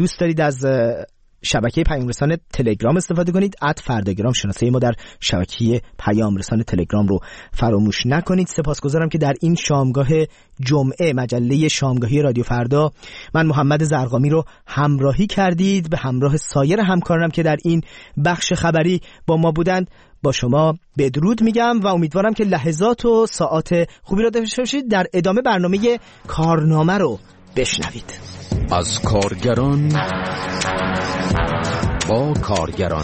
دوست دارید از شبکه پیام رسان تلگرام استفاده کنید، @فرداگرام شناسه ما در شبکه پیام رسان تلگرام رو فراموش نکنید. سپاسگزارم که در این شامگاه جمعه مجله شامگاهی رادیو فردا من محمد زرقامی رو همراهی کردید. به همراه سایر همکارانم که در این بخش خبری با ما بودند با شما بدرود میگم و امیدوارم که لحظات و ساعات خوبی را داشته باشید. در ادامه برنامه کارنامه رو بشنوید. از کارگران با کارگران،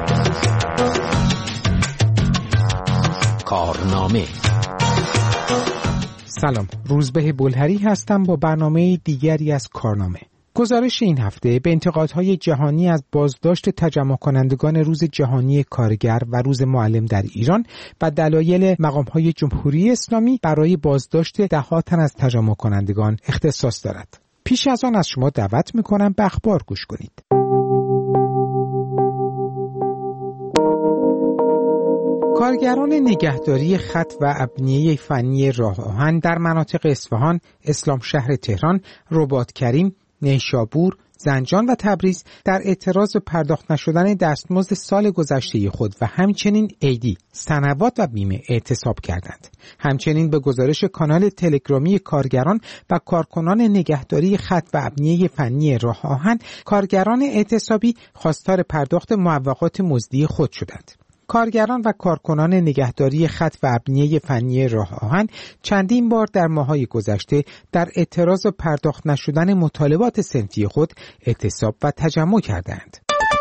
کارنامه. سلام، روزبه بلهری هستم با برنامه دیگری از کارنامه. گزارش این هفته به انتقادهای جهانی از بازداشت تجمع کنندگان روز جهانی کارگر و روز معلم در ایران و دلایل مقامهای جمهوری اسلامی برای بازداشت ده‌ها تن از تجمع کنندگان اختصاص دارد. پیش از آن از شما دعوت می‌کنم به اخبار گوش کنید. کارگران نگهداری خط و ابنیه فنی راه آهن در مناطق اصفهان، اسلام شهر تهران، رباط کریم، نیشابور، زنجان و تبریز در اعتراض به پرداخت نشدن دستمزد سال گذشته خود و همچنین عیدی، سنوات و بیمه اعتصاب کردند. همچنین به گزارش کانال تلگرامی کارگران و کارکنان نگهداری خط و ابنیه فنی راه آهن، کارگران اعتصابی خواستار پرداخت معوقات مزدی خود شدند. کارگران و کارکنان نگهداری خط و ابنیه فنی راه آهن چندین بار در ماه‌های گذشته در اعتراض پرداخت نشدن مطالبات صنفی خود اعتصاب و تجمع کردند.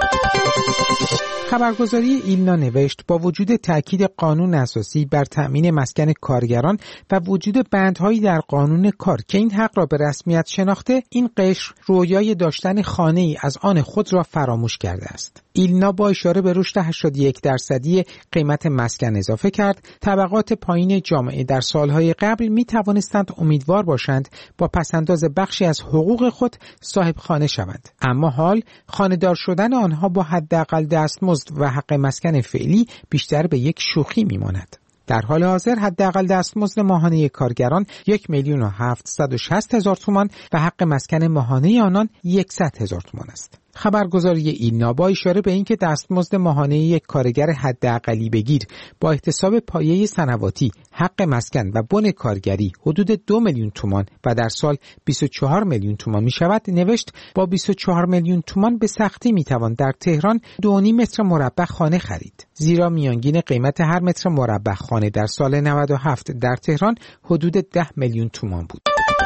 خبرگزاری ایلنا نوشت با وجود تأکید قانون اساسی بر تأمین مسکن کارگران و وجود بندهایی در قانون کار که این حق را به رسمیت شناخته، این قشر رویای داشتن خانه‌ای از آن خود را فراموش کرده است. ایلنا با اشاره به رشد 81% قیمت مسکن اضافه کرد طبقات پایین جامعه در سالهای قبل می توانستند امیدوار باشند با پسنداز بخشی از حقوق خود صاحب خانه شوند، اما حال خانه‌دار شدن آنها با حداقل دستمزد و حق مسکن فعلی بیشتر به یک شوخی میماند. در حال حاضر حداقل دستمزد ماهانه کارگران 1,760,000 تومان و حق مسکن ماهانه آنان 100,000 تومان است. خبرگزاری ایلنا با اشاره به اینکه دستمزد ماهانه یک کارگر حداقلی بگیر با احتساب پایه سنواتی، حق مسکن و بن کارگری حدود 2 میلیون تومان و در سال 24 میلیون تومان می شود، نوشت با 24 میلیون تومان به سختی می توان در تهران 2.5 متر مربع خانه خرید، زیرا میانگین قیمت هر متر مربع خانه در سال 97 در تهران حدود 10 میلیون تومان بود.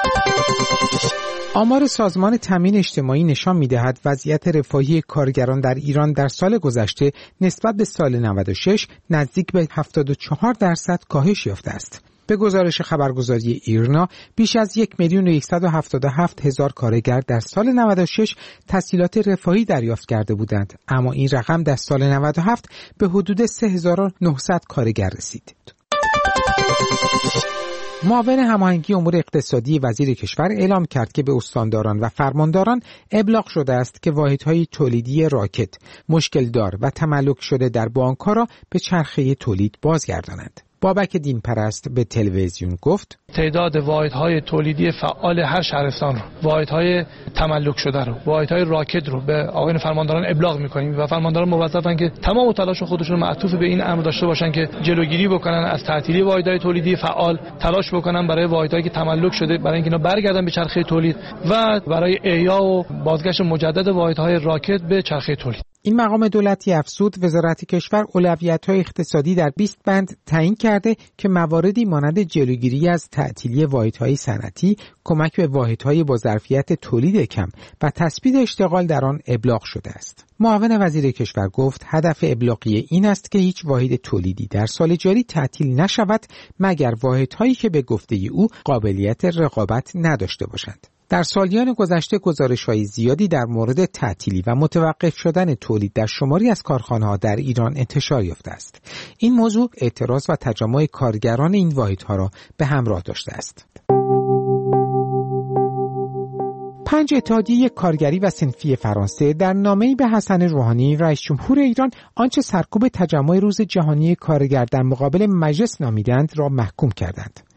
آمار سازمان تامین اجتماعی نشان می‌دهد وضعیت رفاهی کارگران در ایران در سال گذشته نسبت به سال 96 نزدیک به 74% کاهش یافته است. به گزارش خبرگزاری ایرنا، بیش از 1,177,000 کارگر در سال 96 تسهیلات رفاهی دریافت کرده بودند، اما این رقم در سال 97 به حدود 3,900 کارگر رسید. معاون هماهنگی امور اقتصادی وزیر کشور اعلام کرد که به استانداران و فرمانداران ابلاغ شده است که واحدهای تولیدی راکت مشکل دار و تملک شده در بانک‌ها را به چرخه تولید بازگردانند. بابک دین پرست به تلویزیون گفت تعداد واحدهای تولیدی فعال هر شهرستان رو، واحدهای تملک شده رو، واحدهای راکت رو به آقایان فرمانداران ابلاغ می‌کنیم و فرمانداران موظفن که تمام تلاش خودشون معطوف به این امر داشته باشن که جلوگیری بکنن از تعطیلی واحدهای تولیدی فعال، تلاش بکنن برای واحدهایی که تملک شده برای اینکه اینا برگردن به چرخه تولید و برای احیا و بازگشت مجدد واحدهای راکت به چرخه تولید. این مقام دولتی افزود وزارت کشور اولویت‌های اقتصادی در 20 بند تعیین کرده که مواردی مانند جلوگیری از تعطیلی واحدهای صنعتی، کمک به واحدهای با ظرفیت تولید کم و تثبیت اشتغال در آن ابلاغ شده است. معاون وزیر کشور گفت هدف ابلاغیه این است که هیچ واحد تولیدی در سال جاری تعطیل نشود مگر واحدهایی که به گفته او قابلیت رقابت نداشته باشند. در سالیان گذشته گزارش‌های زیادی در مورد تعطیلی و متوقف شدن تولید در شماری از کارخانه‌ها در ایران انتشار یافته است. این موضوع اعتراض و تجمع کارگران این واحدها را به همراه داشته است. 5 اتحادیه کارگری و صنفی فرانسه در نامه‌ای به حسن روحانی رئیس جمهور ایران آنچه سرکوب تجمع روز جهانی کارگر در مقابل مجلس نامیدند را محکوم کردند.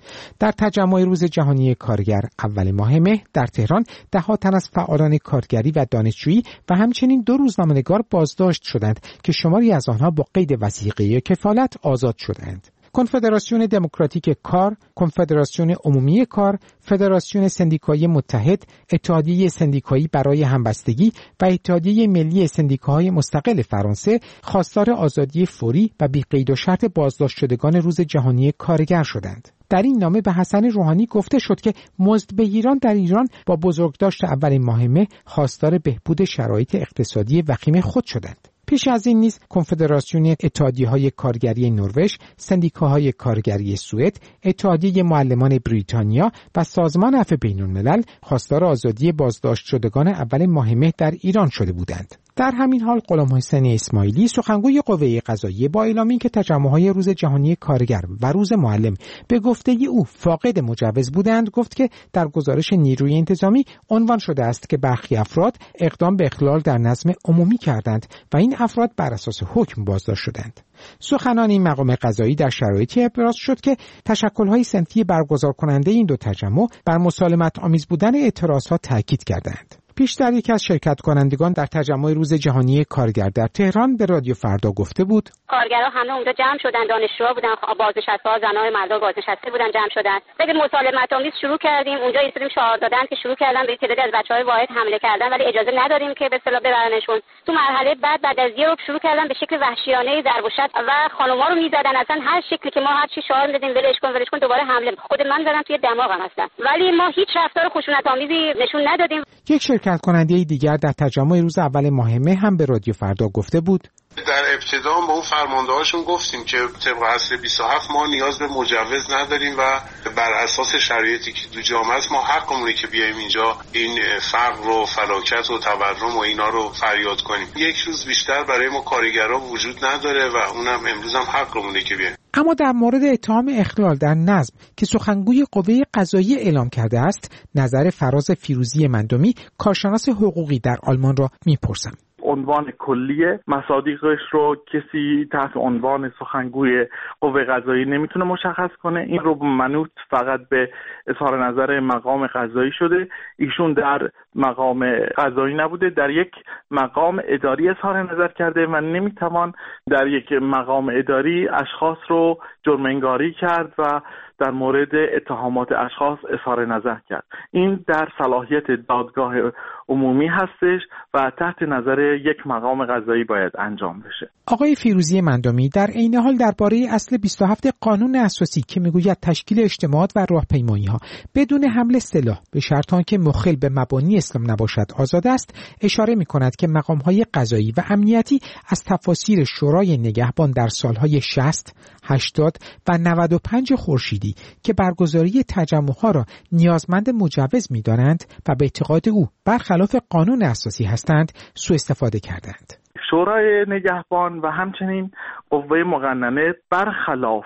در تجمع روز جهانی کارگر اول ماه مه در تهران ده‌ها تن از فعالان کارگری و دانشجویی و همچنین 2 روزنامه‌نگار بازداشت شدند که شماری از آنها با قید وثیقه کفالت آزاد شدند. کنفدراسیون دموکراتیک کار، کنفدراسیون عمومی کار، فدراسیون سندیکایی متحد، اتحادیه سندیکایی برای همبستگی و اتحادیه ملی سندیکاهای مستقل فرانسه خواستار آزادی فوری و بی قید و شرط بازداشت شدگان روز جهانی کارگر شدند. در این نامه به حسن روحانی گفته شد که مزدبگیران در ایران با بزرگداشت اول ماه مه خواستار بهبود شرایط اقتصادی وخیم خود شدند. پیش از این نیز کنفدراسیون اتحادیه‌های کارگری نروژ، سندیکاهای کارگری سوئد، اتحادیه معلمان بریتانیا و سازمان عفو بین‌الملل خواستار آزادی بازداشت شدگان اول ماه مه در ایران شده بودند. در همین حال غلام حسین اسماعیلی سخنگوی قوه قضاییه با اعلام اینکه تجمع‌های روز جهانی کارگر و روز معلم به گفته او فاقد مجوز بودند گفت که در گزارش نیروی انتظامی عنوان شده است که برخی افراد اقدام به اخلال در نظم عمومی کردند و این افراد بر اساس حکم بازداشت شدند. سخنان این مقام قضایی در شرایطی ابراز شد که تشکل‌های صنفی برگزار کننده این 2 تجمع بر مسالمت آمیز بودن اعتراضات تاکید کردند. پیشتر یکی از شرکت کنندگان در تجمع روز جهانی کارگر در تهران به رادیو فردا گفته بود: کارگرها همه اونجا جمع شدن، دانشجوها بودن، بازنشسته‌ها، زنان مردان بازنشسته بودن جمع شدن. دیگه مسالمت آمیز شروع کردیم، اونجا ایستادیم شعار دادن که شروع کردن به تعدادی از بچه‌های واحد حمله کردن، ولی اجازه نداریم که به اصطلاح ببرنشون. تو مرحله بعد از یه روز شروع کردن به شکل وحشیانه ضرب و شتم و خانم‌ها رو می‌زدن. اصلا هر شکلی که ما هر چی شعار می‌دادیم ولش کن دوباره حمله. خود من زدم توی دماغم اصلا، ولی ما هیچ رفتار خشونت‌آمیزی نشون ندادیم. یک شرکت کننده دیگر در تجمع روز اول ماه مه هم به رادیو فردا گفته بود: در ابتدا با اون فرماندهاشون گفتیم که طبق اصل 27 ما نیاز به مجوز نداریم و بر اساس شرایطی که تو جامعه است ما حقمونه که بیایم اینجا این فقر و فلاکت و تورم و اینا رو فریاد کنیم. یک روز بیشتر برای ما کارگرها وجود نداره و اونم امروز هم حقمونه که بیایم. اما در مورد اتهام اخلال در نظم که سخنگوی قوه قضاییه اعلام کرده است، نظر فراز فیروزی مندمی کارشناس حقوقی در آلمان را میپرسم. عنوان کلی مصادیقش رو کسی تحت عنوان سخنگوی قوه قضایی نمیتونه مشخص کنه. این رو منوط فقط به اظهار نظر مقام قضایی شده. ایشون در مقام قضایی نبوده، در یک مقام اداری اظهار نظر کرده و نمیتوان در یک مقام اداری اشخاص رو جرم انگاری کرد و در مورد اتهامات اشخاص اظهار نظر کرد. این در صلاحیت دادگاه عمومی هستش و تحت نظر یک مقام قضایی باید انجام بشه. آقای فیروزی مندمی در عین حال درباره اصل 27 قانون اساسی که میگوید تشکیل اجتماعات و راهپیمایی‌ها بدون حمل سلاح به شرط آنکه مخل به مبانی اسلام نباشد آزاد است، اشاره می‌کند که مقام‌های قضایی و امنیتی از تفاسیر شورای نگهبان در سال‌های 60 80 و 95 خورشیدی که برگزاری تجمعها را نیازمند مجوز می‌دانند و به اعتقاد او برخلاف قانون اساسی هستند سوء استفاده کردند. شورای نگهبان و همچنین قوه مقننه برخلاف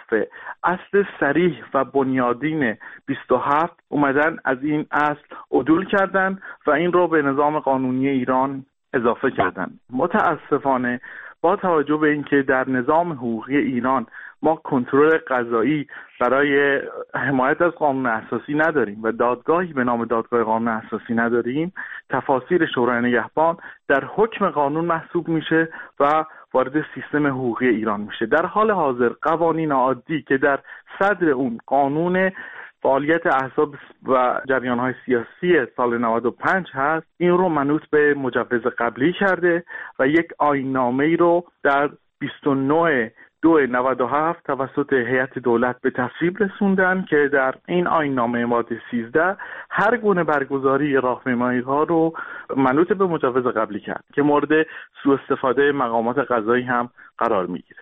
اصل صریح و بنیادین 27 اومدن از این اصل عدول کردند و این رو به نظام قانونی ایران اضافه کردند. متاسفانه با توجه به اینکه در نظام حقوقی ایران ما کنترل قضایی برای حمایت از قانون اساسی نداریم و دادگاهی به نام دادگاه قانون اساسی نداریم، تفاسیر شورای نگهبان در حکم قانون محسوب میشه و وارد سیستم حقوقی ایران میشه. در حال حاضر قوانین عادی که در صدر اون قانون فعالیت احزاب و جریان‌های سیاسی سال 95 هست، این رو منوط به مجوز قبلی کرده و یک آیین‌نامه‌ای رو در 29/2/97 توسط هیئت دولت به تصویب رسوندن که در این آیین‌نامه ماده 13 هر گونه برگزاری راهپیمایی‌ها رو منوط به مجوز قبلی کرد که مورد سوء استفاده مقامات قضایی هم قرار میگیره.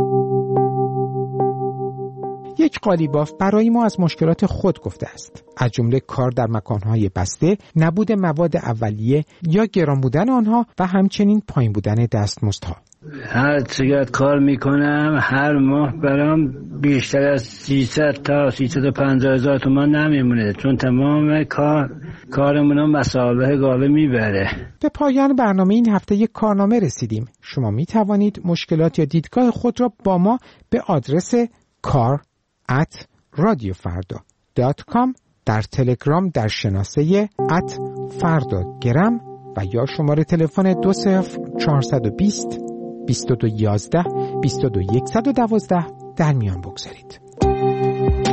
یک قالیباف برای ما از مشکلات خود گفته است، از جمله کار در مکانهای بسته، نبود مواد اولیه یا گران بودن آنها و همچنین پایین بودن دستمزدها. هر چقدر کار میکنم هر ماه برام بیشتر از 300 تا 350,000 تومان نمیمونه، چون تمام کارمون مسابقه گاوه میبره. به پایان برنامه این هفته یک کارنامه رسیدیم. شما میتوانید مشکلات یا دیدگاه خود را با ما به آدرس kar@radiofarda فردا.com، در تلگرام در شناسه @فردا_گرم و یا شماره تلفن 20420 2211 22112 در میان بگذارید.